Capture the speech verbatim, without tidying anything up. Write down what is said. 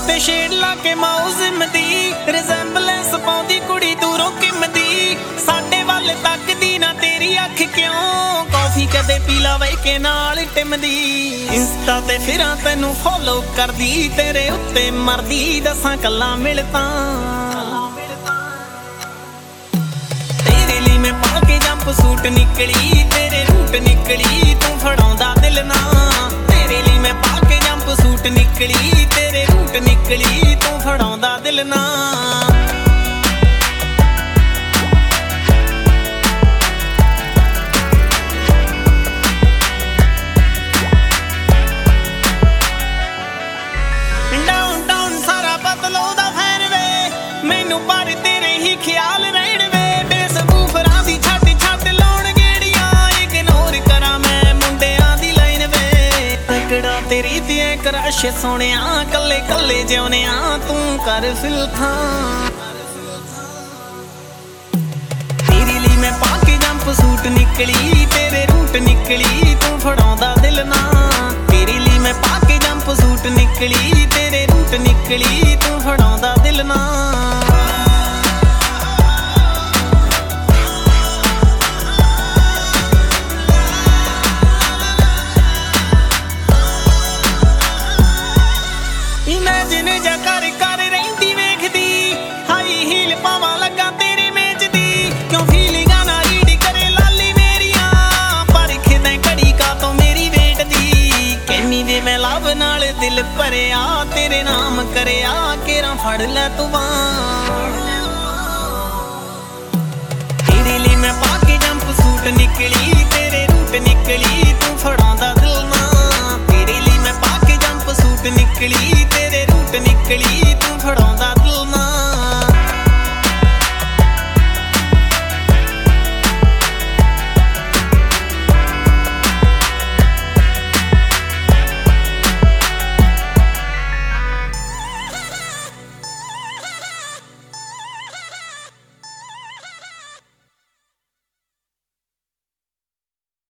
ਉੱਤੇ ਸ਼ੇਡ ਲਾ ਕੇ ਮਾਊ ਜ਼ਿੰਮਦੀ ਰਿਜ਼ੈਂਬਲੈਂਸ ਪਾਉਂਦੀ ਕੁੜੀ ਦੂਰੋਂ ਕਿੰਮਦੀ ਸਾਡੇ ਵੱਲ ਤੱਕਦੀ ਨਾ ਤੇਰੀ ਅੱਖ ਕਿਉਂ ਕੌਫੀ ਕਦੇ ਪੀ ਲਾਵੇ ਕੇ ਨਾਲ ਟਿਮਦੀ ਇੰਸਟਾ ਤੇ ਫਿਰਾਂ ਤੈਨੂੰ ਫੋਲੋ ਕਰਦੀ ਤੇਰੇ ਉੱਤੇ ਮਰਦੀ ਦੱਸਾਂ ਕੱਲਾ ਮਿਲ ਤਾਂ ਤੇਰੇ ਲਈ ਮੈਂ ਪਾ ਕੇ ਜੰਪ ਸੂਟ ਨਿਕਲੀ ਤੇਰੇ ਰੂਟ ਨਿਕਲੀ ਤੂੰ ਫੜਾਉਂਦਾ ਦਿਲ ਨਾ ਤੇਰੇ ਲਈ ਮੈਂ ਪਾ ਕੇ ਜੰਪ ਸੂਟ ਨਿਕਲੀ ਤੇਰੇ ਰੂਟ ਨਿਕਲੀ ਤੂੰ ਫੜਾਉਂਦਾ ਦਿਲ ਨਾ ਡਾਊਨ ਸਾਰਾ ਬਦਲਾਉਂਦਾ ਫੈਨ ਵੇ ਮੈਨੂੰ ਪਰ ਤੇਰੇ ਹੀ ਖਿਆਲ ਰਹਿਣ ਵੇ ਬੇਸਬੂਫਰਾਂ ਦੀ ਛੱਡ ਛੱਡ ਲਾਉਣ ਗੇੜੀਆਂ ਇਗਨੋਰ ਕਰਾਂ ਮੈਂ ਮੁੰਡਿਆਂ ਦੀ ਲਾਈਨ ਵੇ ਤਕੜਾ ਤੇਰੀ ਤੇ ਕਰਸ਼ ਸੋਹਣਿਆ ਕੱਲੇ ਕੱਲੇ ਜਿਉਣਿਆ ਤੂੰ ਕਰ ਫਿਲ ਥਾਂ ਤੇਰੇ ਲਈ ਮੈਂ ਪਾ ਕੇ ਜੰਪ ਸੂਟ ਨਿਕਲੀ ਤੇਰੇ ਰੂਟ ਨਿਕਲੀ ਤੂੰ ਫੜਾਉਂਦਾ ਦਿਲ ਨਾ ਤੇਰੇ ਲਈ ਮੈਂ ਪਾ ਕੇ ਜੰਪ ਸੂਟ ਨਿਕਲੀ ਤੇਰੇ ਰੂਟ ਨਿਕਲੀ ਤੂੰ ਫੜਾਉਂਦਾ ਦਿਲ ਨਾ ਇਮੇਜਿਨ ਜਾ ਕਰ ਕਰ ਰਹਿੰਦੀ ਵੇਖਦੀ ਹਾਈ ਹੀਲ ਪਾਵਾਂ ਲੱਗਾ ਤੇਰੇ ਮੇਚ ਦੀ ਕਿਉਂ ਫੀਲਿੰਗਾਂ ਨਾ ਰੀਡ ਕਰੇ ਲਾਲੀ ਮੇਰੀਆਂ ਪਰਖਦਾ ਘੜੀ ਕਾ ਤੋਂ ਮੇਰੀ ਵੇਟ ਦੀ ਕਹਿੰਨੀ ਵੇ ਮੈਂ ਲਵ ਨਾਲ ਦਿਲ ਭਰਿਆ ਤੇਰੇ ਨਾਮ ਕਰਿਆ ਕੇਰਾਂ ਫੜ ਲੈ ਤੂੰ ਬਾਂਹ ਤੇਰੇ ਲਈ ਮੈਂ ਪਾ ਕੇ ਜੰਪ ਸੂਟ ਨਿਕਲੀ ਤੇਰੇ ਰੂਟ ਨਿਕਲੀ ਤੂੰ ਫੜਾਉਂਦਾ ਦਿਲ ਨਾ ਤੇਰੇ ਲਈ ਮੈਂ ਪਾ ਕੇ ਜੰਪ ਸੂਟ ਨਿਕਲੀ ਤੇਰੇ ਰੂਟ ਨਿਕਲੀ ਤੂੰ ਫੜਾਉਂਦਾ